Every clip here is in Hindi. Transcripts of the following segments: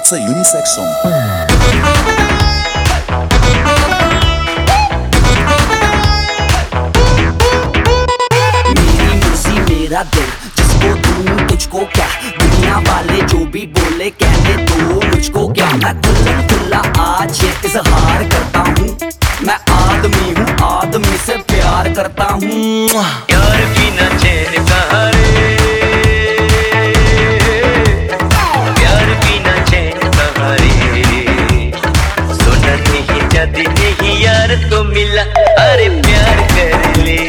It's a unisex song. मेरी मर्जी मेरा दिल, जिसको दूं तुझको क्या, दुनिया वाले जो भी बोले कहने दो मुझको क्या। मैं खुल्लम खुल्ला आज ये इजहार करता हूँ, मैं आदमी हूँ, आदमी से प्यार करता हूँ। यार बिना चैन कहाँ रे, प्यार बिना चैन कहाँ रे, सुना नहीं जाती नहीं यार तो मिला, अरे प्यार कर ले।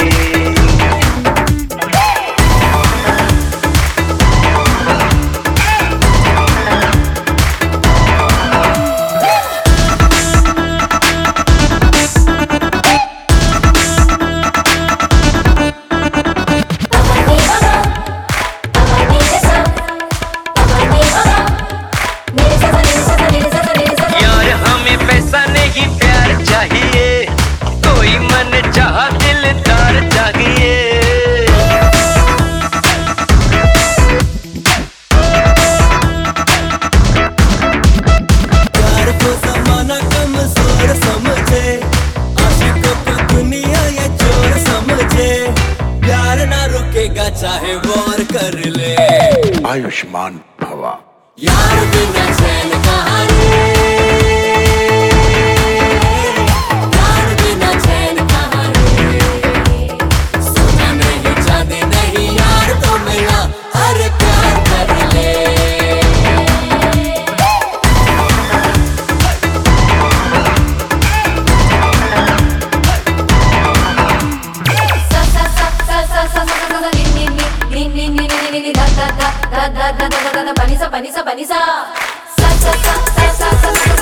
पैसा नहीं प्यार चाहिए, कोई मन चाह दिलदार चाहिए। प्यार को जमाना कमजोर समझे, आशिकों को दुनिया ये चोर समझे, प्यार ना रुकेगा चाहे वॉर कर ले। आयुष्मान भवा। यार बिना चैन कहाँ रे, Panisa, panisa, panisa, sa sa sa sa sa sa sa.